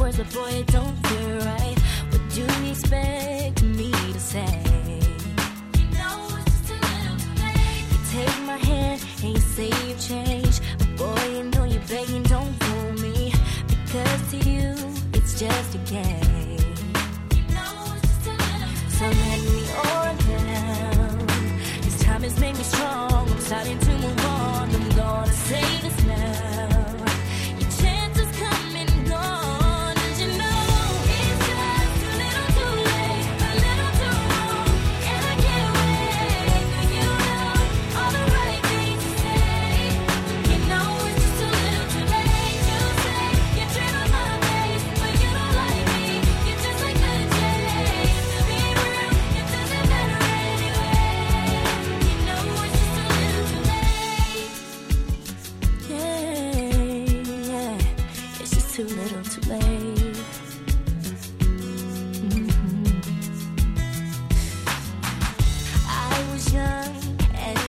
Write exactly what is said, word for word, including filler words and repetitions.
words, but boy, it don't feel right. What do you expect me to say? You know it's just a little late. You take my hand and you say you changed, but boy, you know you're begging, don't fool me, because to you it's just a game. You know it's just a little late. So let me on down. This time has made me strong. I'm starting to